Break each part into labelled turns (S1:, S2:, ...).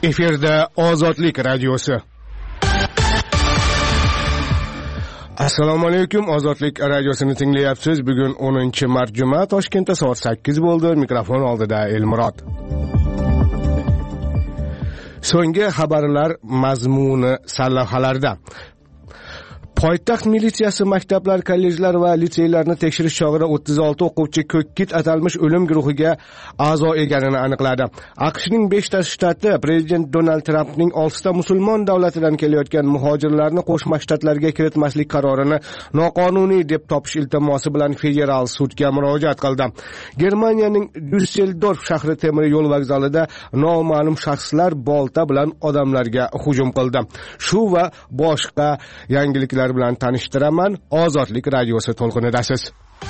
S1: Efirda Ozodlik radiosi. Assalomu alaykum, Ozodlik radiosini tinglayapsiz. Bugun 10-mart juma, Toshkentda soat 8 bo'ldi. Mikrofon oldida Elmurod. So'nggi xabarlar mazmuni sarlavhalarda. Poytaxt militsiyasi maktablar, kollejlar va litseylarni tekshirish chog'ida 36 o'quvchi ko'kkit atalmish o'lim guruhiga a'zo ekanini aniqladi. AQShning 5 ta shtati prezident Donald Trampning 6 ta musulmon davlatidan kelayotgan muhojirlarni Qo'shma Shtatlarga kiritmaslik qarorini noqonuniy deb topish iltimosi bilan federal sudga murojaat qildi. Germaniyaning Düsseldorf shahri temir yo'l vokzalida noma'lum shaxslar bolta bilan odamlarga hujum qildi. Shu va boshqa yangiliklar bilan tanishtiraman. Ozodlik radiosi to'lqinidasiz.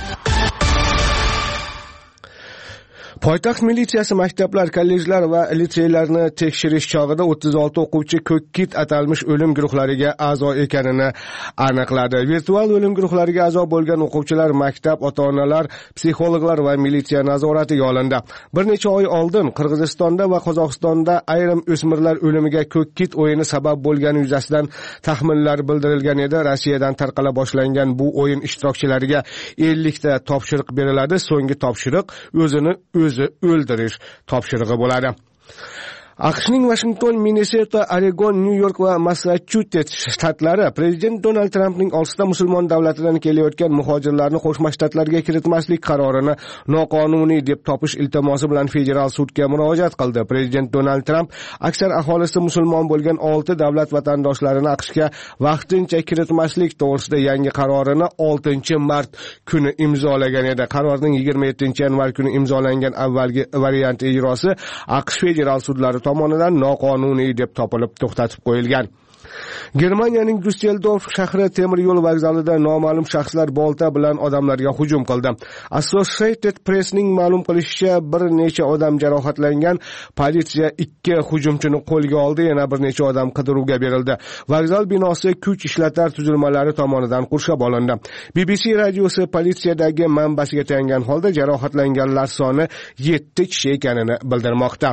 S1: Poytaxt militsiyasi maktablar, kollejlar va litseylarni tekshirish chog'ida 36 o'quvchi ko'kkit atalmish o'lim guruhlariga a'zo ekanini aniqladi. Virtual o'lim guruhlariga a'zo bo'lgan o'quvchilar maktab, ota-onalar, psixologlar va militsiya nazoratiga olindi. Bir necha oy oldin Qirg'izistonda va Qozog'istonda ayrim o'smirlar o'limiga ko'kkit o'yini sabab bo'lgani yuzasidan taxminlar bildirilgan edi. Rossiyadan tarqala boshlangan bu o'yin ishtirokchilariga 50 ta topshiriq beriladi. So'nggi topshiriq o'zini o'ldirish topshirig'i bo'ladi. AQShning Washington, Minnesota, Oregon, New York va Massachusets shtatlari prezident Donald Trampning 6 ta musulmon davlatidan kelayotgan muhojirlarni Qo'shma Shtatlarga kiritmaslik qarorini noqonuniy deb topish iltimosi bilan federal sudga murojaat qildi. Prezident Donald Tramp aksar aholisi musulmon bo'lgan 6 davlat vatandoshlarini AQShga vaqtincha kiritmaslik to'g'risida yangi qarorini 6-mart kuni imzolagan edi. Qarorning 27-yanvar kuni imzolangan avvalgi varianti ijrosi AQSh federal sudlari tomonidan noqonuniy deb topilib to'xtatib qo'yilgan. Germaniyaning Düsseldorf shahri temir yo'l vokzalida noma'lum shaxslar bolta bilan odamlarga hujum qildi. Associated Press'ning ma'lum qilishicha, bir necha odam jarohatlangan. Politsiya 2 hujumchini qo'lga oldi, yana bir necha odam qidiruvga berildi. Vokzal binosi kuch ishlatar tuzilmalari tomonidan qurshab olindi. BBC radiosi politsiyadagi manbasiga tayangan holda jarohatlanganlar soni 7 kishi ekanini bildirmoqda.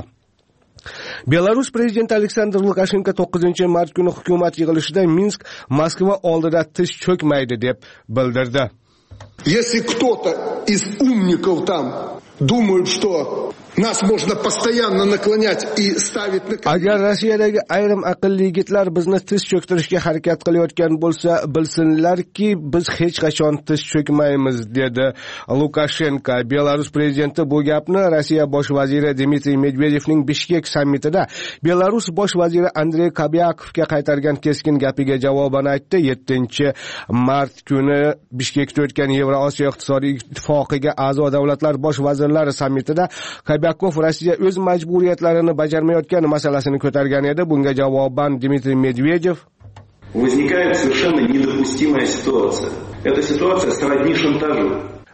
S1: Belarus prezidenti Aleksandr Lukashenko 9-mart kuni hukumat yig'ilishida Minsk Moskva oldida tiz cho'kmaydi deb bildirdi.
S2: Если кто-то из умников там думает, что нас можно постоянно наклонять и ставить на колени.
S1: Agar Rossiyadagi ayrim aqlli yigitlar bizni tiz cho'ktirishga harakat qilayotgan bo'lsa, bilsinlarki, biz hech qachon tiz cho'kmaymiz, dedi Lukashenko. Belarus prezidenti bu gapni Rossiya bosh vaziri Dmitriy Medvedevning Bishkek sammitida Belarus bosh vaziri Andrey Kabyakovga qaytargan keskin gapiga javoban aytdi. 7-mart kuni Bishkekda o'tgan Yevrosiyo iqtisodiy ittifoqiga a'zo davlatlar bosh vazirlari sammitida Kabyakov Rossiya o'z majburiyatlarini bajarmayotgani masalasini ko'targan edi. Bunga javoban Dmitriy Medvedev:
S3: Возникает совершенно недопустимая ситуация. Эта ситуация сродни шантажу.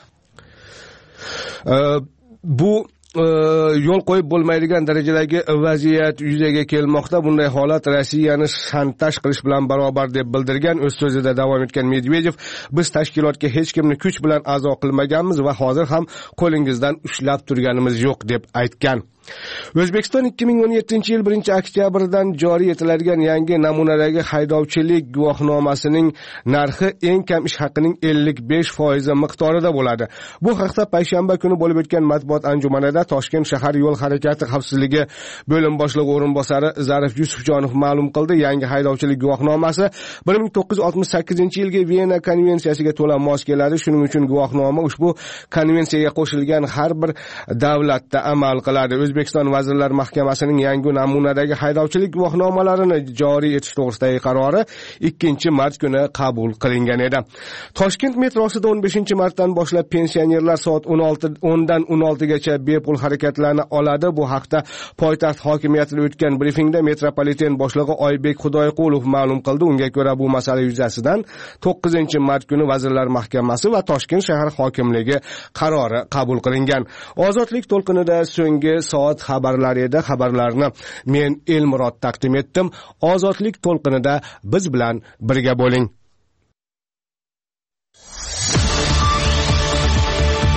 S1: Bu yo'l qo'yib bo'lmaydigan darajadagi vaziyat yuzaga kelmoqda. Bunday holat Rossiyani shantaj qilish bilan barobar deb bildirgan. O'z so'zida davom etgan Medvedev: biz tashkilotga hech kimni kuch bilan a'zo qilmaganmiz va hozir ham qo'lingizdan ushlab turganimiz yo'q deb aytgan. O'zbekiston 2017-yil 1-oktyabrdan joriy etiladigan yangi namunadagi haydovchilik guvohnomasining narxi eng kam ish haqining 55% miqdorida bo'ladi. Bu haqda payshanba kuni bo'lib o'tgan matbuot anjumanida Toshkent shahar yo'l harakati xavfsizligi bo'lim boshlig'i o'rinbosari Zarif Yusufjonov ma'lum qildi. Yangi haydovchilik guvohnomasi 1968-yilgi Viyana konvensiyasiga to'la mos keladi. Shuning uchun guvohnoma ushbu konvensiyaga qo'shilgan har bir davlatda amal qiladi. O'zbekiston Vazirlar Mahkamasining yangi namunadagi haydovchilik guvohnomalarini joriy etish to'g'risidagi qarori 2-mart kuni qabul qilingan edi. Toshkent metrosida 15-martdan boshlab pensionerlar soat 10dan 16 gacha bepul harakatlana oladi. Bu haqda poytaxt hokimiyatida o'tgan brifingda metropoliten boshlig'i Oybek Xudoyqulov ma'lum qildi. Unga ko'ra bu masala yuzasidan 9-mart kuni Vazirlar Mahkamasi va Toshkent shahar hokimligi qarori qabul qilingan. Ozodlik to'lqinida so'nggi soat xabarlari edi. Xabarlarni men Elmurod taqdim etdim. Ozodlik to'lqinida biz bilan birga bo'ling.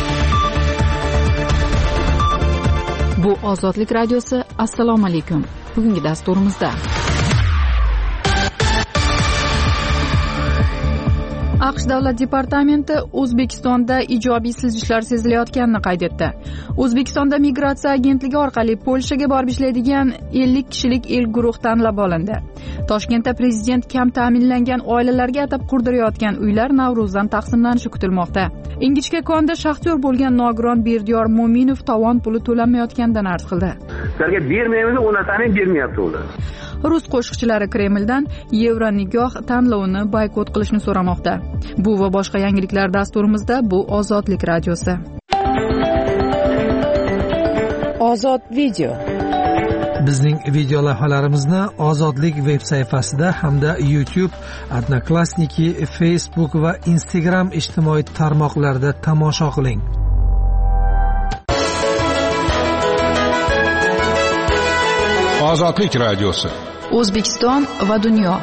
S4: Bu Ozodlik radiosi. Assalomu alaykum. bugungi dasturimizda. AQSh Davlat departamenti O'zbekistonda ijobiy siljishlar sezilayotganini qayd etdi. O'zbekistonda migratsiya agentligi orqali Polshaga borib ishlaydigan 50 kishilik ilk guruh tanlab olindi. Toshkentda prezident kam ta'minlangan oilalarga atab qurdirayotgan uylar Navro'zdan taqsimlanishi kutilmoqda. Ingichka konda shaxtyor bo'lgan nogiron Berdiyor Mo'minov tovon puli to'lanmayotganidan arz qildi.
S5: Ularga bermaymiz, u narsani bermayapti ular.
S4: Rus qo'shiqchilari Kremldan Yevronigoh tanlovini boykot qilishni so'ramoqda. Bu va boshqa yangiliklar dasturimizda. Bu Ozodlik radiosi.
S6: Ozod video.
S7: Bizning video lavhalarimizni Ozodlik veb sayfasida hamda YouTube, Odnoklassniki, Facebook va Instagram ijtimoiy tarmoqlarida tomosha qiling.
S8: Ozodlik radiosi.
S4: O'zbekiston va dunyo.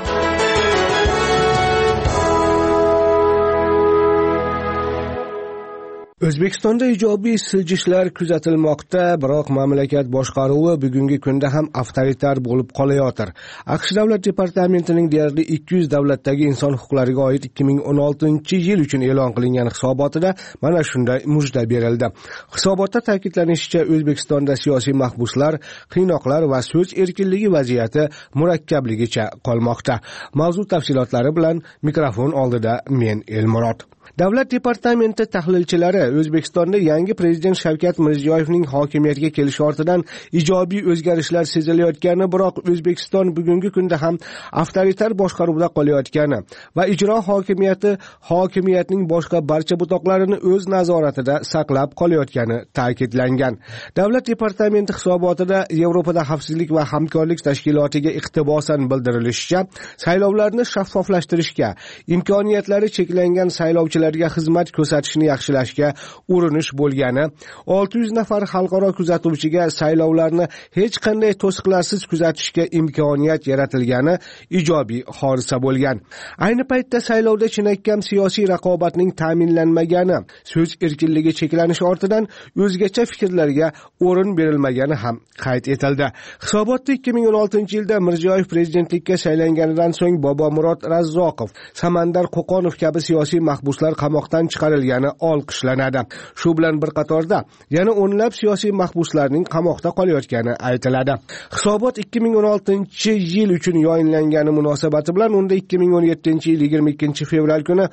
S1: O'zbekistonda ijobiy siljishlar kuzatilmoqda, biroq mamlakat boshqaruvi bugungi kunda ham avtoritar bo'lib qolayotir. AQSh Davlat departamentining deyarli 200 davlatdagi inson huquqlariga oid 2016-yil uchun e'lon qilingan hisobotida mana shunday mujda berildi. Hisobotda ta'kidlanishicha, O'zbekistonda siyosiy mahbuslar, qiynoqlar va so'z erkinligi vaziyati murakkabligicha qolmoqda. Mavzu tafsilotlari bilan mikrofon oldida men Elmurod. Davlat departamenti tahlilchilari O'zbekistonda yangi prezident Shavkat Mirziyoyevning hokimiyatga kelishi ortidan ijobiy o'zgarishlar sezilayotgani, biroq O'zbekiston bugungi kunda ham avtoritar boshqaruvda qolayotgani va ijro hokimiyatning boshqa barcha butoqlarini o'z nazoratida saqlab qolayotgani ta'kidlangan. Davlat departamenti hisobotida Yevropada xavfsizlik va hamkorlik tashkilotiga iqtibosan bildirilishicha, saylovlarni shaffoflashtirishga, imkoniyatlari cheklangan saylovchilarga xizmat ko'rsatishni yaxshilashga urinish bo'lgani, 600 nafar xalqaro kuzatuvchiga saylovlarni hech qanday to'siqlarsiz kuzatishga imkoniyat yaratilgani ijobiy hodisa bo'lgan. Ayni paytda saylovda chinakam siyosiy raqobatning ta'minlanmagani, so'z erkinligi cheklanishi ortidan o'zgacha fikrlarga o'rin berilmagani ham qayd etildi. Hisobotda 2016-yilda Mirziyoyev prezidentlikka saylanganidan so'ng Bobomurod Razzoqov, Samandar Qo'qonov kabi siyosiy mahbuslar qamoqdan chiqarilgani olqishlanadi. Shu bilan bir qatorda yana o'nlab siyosiy mahbuslarning qamoqda qolayotgani aytiladi. Hisobot 2016-yil uchun yoyinlangani munosabati bilan unda 2017-yil 22 fevral kuni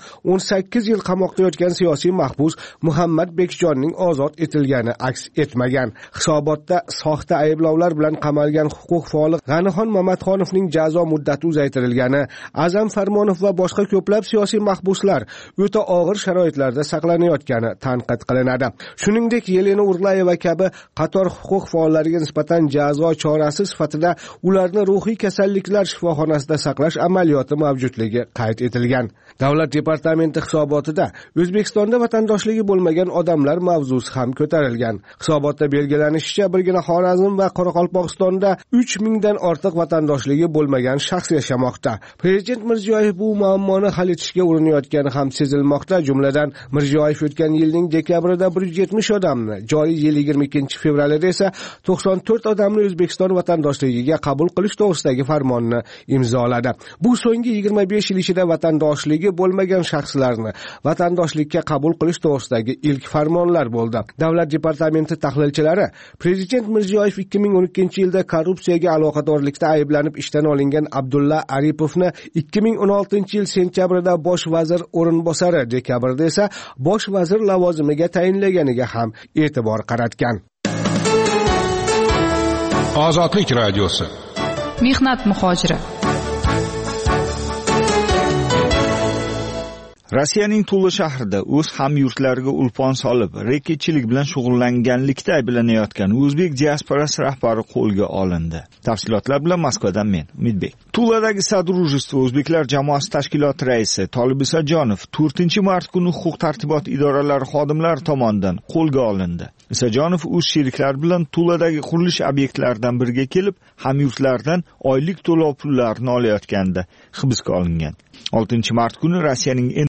S1: 18 yil qamoqda yotgan siyosiy mahbus Muhammad Bekjonning ozod etilgani aks etmagan. Hisobotda soxta ayblovlar bilan qamalgan huquq faoli G'anixon Mamatxonovning jazo muddati uzaytirilgani, Azam Farmonov va boshqa ko'plab siyosiy mahbuslar o'ta og'ir sharoitlarda saqlanayotgani tanqid qilinadi. Shuningdek, Yelena Urlayeva kabi qator huquq faollariga nisbatan jazo chorasi sifatida ularni ruhiy kasalliklar shifoxonasida saqlash amaliyoti mavjudligi qayd etilgan. Davlat departamenti hisobotida O'zbekistonda vatandoshligi bo'lmagan odamlar mavzusi ham ko'tarilgan. Hisobotda belgilanishicha, birgina Xorazm va Qoraqalpog'istonda 3000 dan ortiq vatandoshligi bo'lmagan shaxs yashamoqda. Prezident Mirziyoyev bu muammoni hal etishga urinayotgani ham sezilmoqda. Jumladan, Mirziyoyev o'tgan yilning dekabrida 170 odamni, joriy yil 22 fevralida esa 94 odamni O'zbekiston vatandoshligiga qabul qilish to'g'risidagi farmonni imzoladi. Bu so'nggi 25 yil ichida vatandoshligi bo'lmagan shaxslarni vatandoshlikka qabul qilish to'g'risidagi ilk farmonlar bo'ldi. Davlat departamenti tahlilchilari Prezident Mirziyoyev 2012-yilda korrupsiyaga aloqadorlikda ayblanib ishdan olingan Abdulla Aripovni 2016-yil sentyabrida bosh vazir o'rinbosari, dekabrda esa bosh vazir lavozimiga tayinlaganiga ham e'tibor qaratgan.
S8: Ozodlik radiosi.
S4: Mehnat muhojiri.
S9: Rossiyaning Tula shahrida o'z hamyurtlariga ulpon solib, reketchilik bilan shug'ullanganlikda ayblanayotgan o'zbek diasporasi rahbari qo'lga olindi. Tafsilotlar bilan Moskvadan men, Umidbek. Tuladagi Soдружество o'zbeklar jamoasi tashkiloti raisi Tolib Isajonov 4-mart kuni huquq-tartibot idoralari xodimlari tomonidan qo'lga olindi. Isajonov o'z sheriklari bilan Tuladagi qurilish obyektlaridan biriga kelib, hamyurtlardan oylik to'lov pullarini olayotganda hibsga olingan. 6-mart kuni Rossiyaning